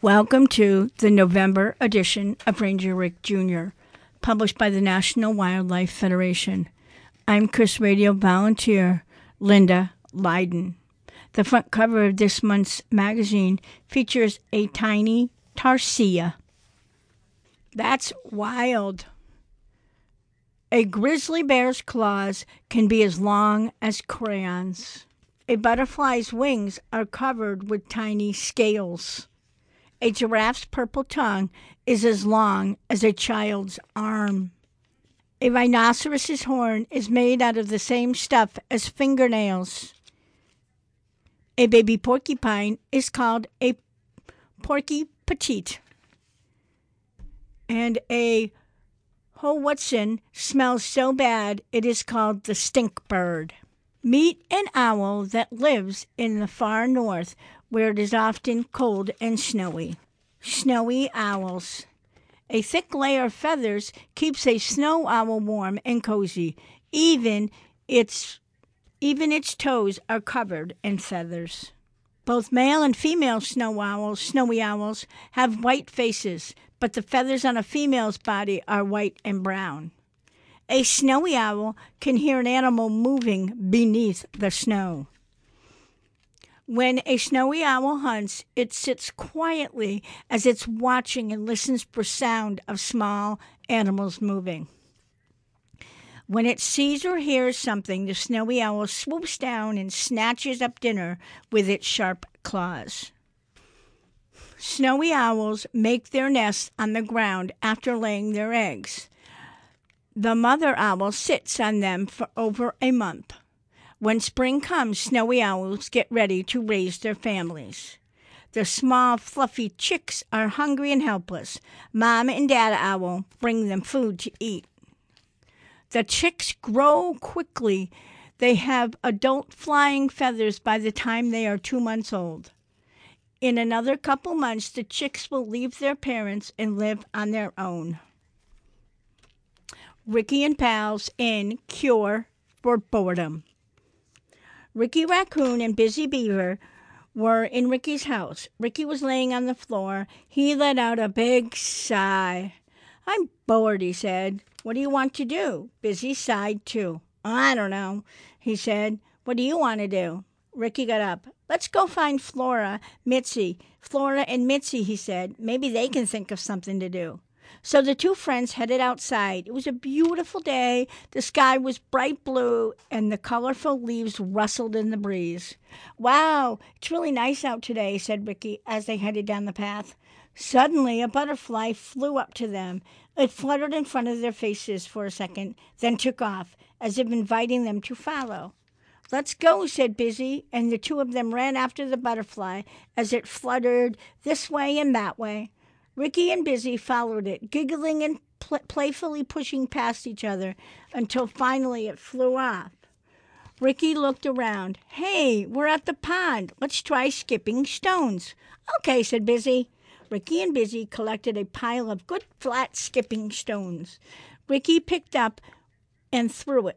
Welcome to the November edition of Ranger Rick Jr., published by the National Wildlife Federation. I'm Chris Radio volunteer Linda Lyden. The front cover of this month's magazine features a tiny tarsier. That's wild. A grizzly bear's claws can be as long as crayons. A butterfly's wings are covered with tiny scales. A giraffe's purple tongue is as long as a child's arm. A rhinoceros's horn is made out of the same stuff as fingernails. A baby porcupine is called a porky petite. And a Howitson smells so bad it is called the stink bird. Meet an owl that lives in the far north where it is often cold and snowy. Snowy owls. A thick layer of feathers keeps a snow owl warm and cozy. Even its toes are covered in feathers. Both male and female snowy owls, have white faces, but the feathers on a female's body are white and brown. A snowy owl can hear an animal moving beneath the snow. When a snowy owl hunts, it sits quietly as it's watching and listens for sound of small animals moving. When it sees or hears something, the snowy owl swoops down and snatches up dinner with its sharp claws. Snowy owls make their nests on the ground after laying their eggs. The mother owl sits on them for over a month. When spring comes, snowy owls get ready to raise their families. The small, fluffy chicks are hungry and helpless. Mom and Dad owl bring them food to eat. The chicks grow quickly. They have adult flying feathers by the time they are 2 months old. In another couple months, the chicks will leave their parents and live on their own. Ricky and Pals in Cure for Boredom. Ricky Raccoon and Busy Beaver were in Ricky's house. Ricky was laying on the floor. He let out a big sigh. "I'm bored," he said. "What do you want to do?" Busy sighed too. "I don't know," he said. "What do you want to do?" Ricky got up. "Let's go find Flora and Mitzi," he said. "Maybe they can think of something to do." So the two friends headed outside. It was a beautiful day. The sky was bright blue, and the colorful leaves rustled in the breeze. "Wow, it's really nice out today," said Ricky as they headed down the path. Suddenly, a butterfly flew up to them. It fluttered in front of their faces for a second, then took off, as if inviting them to follow. "Let's go," said Busy, and the two of them ran after the butterfly as it fluttered this way and that way. Ricky and Busy followed it, giggling and playfully pushing past each other until finally it flew off. Ricky looked around. "Hey, we're at the pond. Let's try skipping stones." "Okay," said Busy. Ricky and Busy collected a pile of good flat skipping stones. Ricky picked up one and threw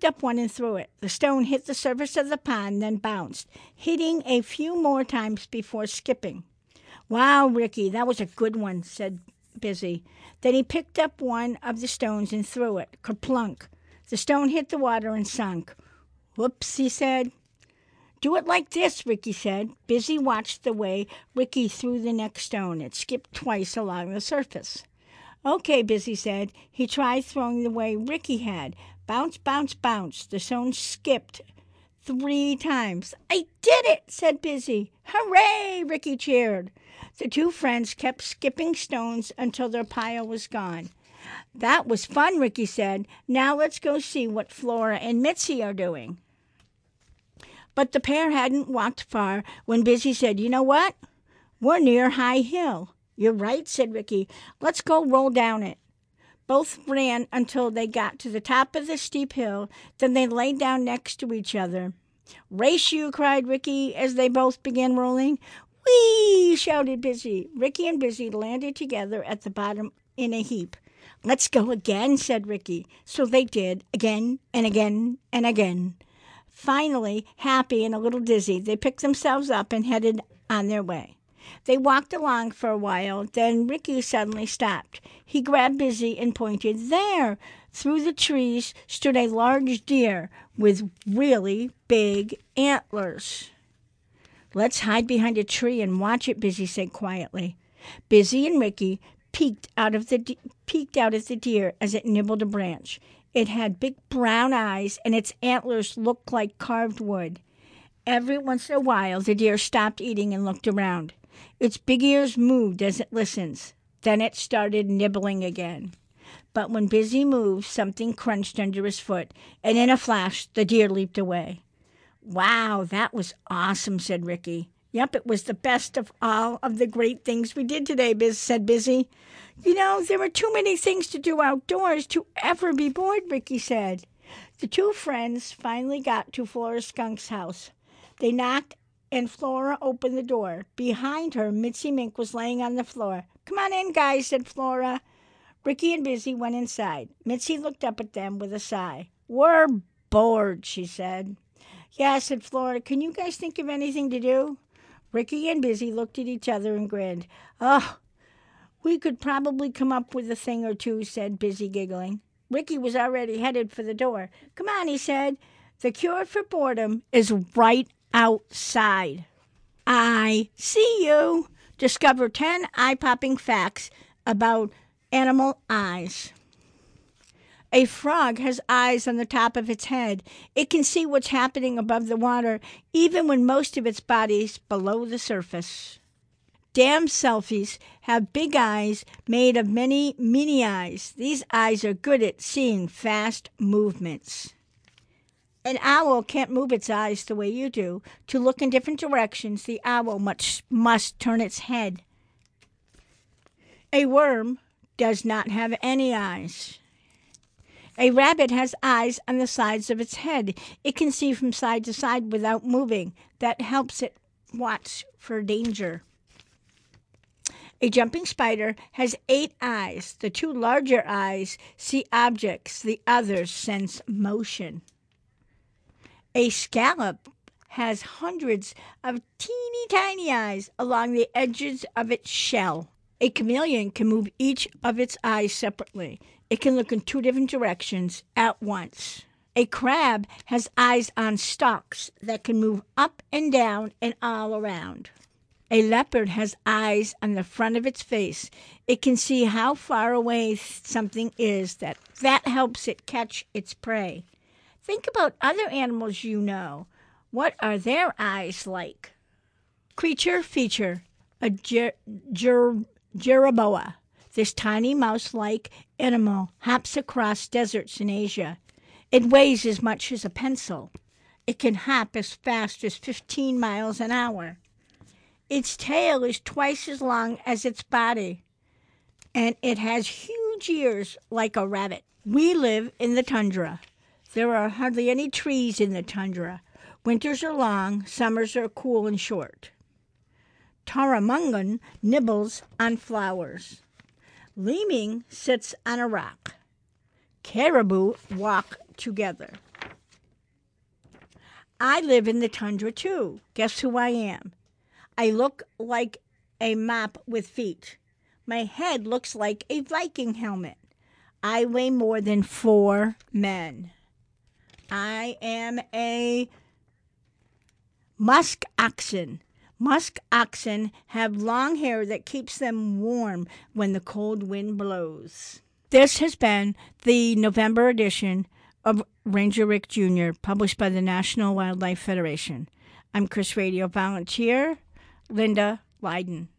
it. The stone hit the surface of the pond, then bounced, hitting a few more times before skipping. "Wow, Ricky, that was a good one," said Busy. Then he picked up one of the stones and threw it. Kerplunk! The stone hit the water and sunk. "Whoops," he said. "Do it like this," Ricky said. Busy watched the way Ricky threw the next stone. It skipped twice along the surface. "Okay," Busy said. He tried throwing the way Ricky had. Bounce, bounce, bounce. The stone skipped 3 times. "I did it," said Busy. "Hooray!" Ricky cheered. The two friends kept skipping stones until their pile was gone. "That was fun," Ricky said. "Now let's go see what Flora and Mitzi are doing." But the pair hadn't walked far when Busy said, "You know what? We're near High Hill." "You're right," said Ricky. "Let's go roll down it." Both ran until they got to the top of the steep hill. Then they lay down next to each other. "Race you!" cried Ricky as they both began rolling. "Whee!" shouted Busy. Ricky and Busy landed together at the bottom in a heap. "Let's go again," said Ricky. So they did, again and again and again. Finally, happy and a little dizzy, they picked themselves up and headed on their way. They walked along for a while, then Ricky suddenly stopped. He grabbed Busy and pointed. There, through the trees, stood a large deer with really big antlers. Let's hide behind a tree and watch it, Busy said quietly. Busy and Ricky peeked out at the deer as it nibbled a branch. It had big brown eyes, and its antlers looked like carved wood. Every once in a while, the deer stopped eating and looked around. Its big ears moved as it listened. Then it started nibbling again. But when Busy moved, something crunched under his foot, and in a flash, the deer leaped away. Wow, that was awesome, said Ricky. Yep, it was the best of all of the great things we did today, said Busy. You know, there were too many things to do outdoors to ever be bored, Ricky said. The two friends finally got to Flora Skunk's house. They knocked, and Flora opened the door. Behind her, Mitzi Mink was laying on the floor. Come on in, guys, said Flora. Ricky and Busy went inside. Mitzi looked up at them with a sigh. We're bored, she said. Yeah, said Flora. Can you guys think of anything to do? Ricky and Busy looked at each other and grinned. Oh, we could probably come up with a thing or two, said Busy, giggling. Ricky was already headed for the door. Come on, he said. The cure for boredom is right outside. I see you. Discover 10 eye-popping facts about animal eyes. A frog has eyes on the top of its head. It can see what's happening above the water, even when most of its body's below the surface. Damn selfies have big eyes made of many mini eyes. These eyes are good at seeing fast movements. An owl can't move its eyes the way you do. To look in different directions, the owl must turn its head. A worm does not have any eyes. A rabbit has eyes on the sides of its head. It can see from side to side without moving. That helps it watch for danger. A jumping spider has 8 eyes. The 2 larger eyes see objects. The others sense motion. A scallop has hundreds of teeny tiny eyes along the edges of its shell. A chameleon can move each of its eyes separately. It can look in 2 different directions at once. A crab has eyes on stalks that can move up and down and all around. A leopard has eyes on the front of its face. It can see how far away something is. That helps it catch its prey. Think about other animals you know. What are their eyes like? Creature feature, a jerboa. This tiny mouse-like animal hops across deserts in Asia. It weighs as much as a pencil. It can hop as fast as 15 miles an hour. Its tail is twice as long as its body, and it has huge ears like a rabbit. We live in the tundra. There are hardly any trees in the tundra. Winters are long, summers are cool and short. Taramungan nibbles on flowers. Lemming sits on a rock. Caribou walk together. I live in the tundra too. Guess who I am? I look like a mop with feet. My head looks like a Viking helmet. I weigh more than 4 men. I am a musk oxen. Musk oxen have long hair that keeps them warm when the cold wind blows. This has been the November edition of Ranger Rick Jr., published by the National Wildlife Federation. I'm Chris Radio volunteer, Linda Lyden.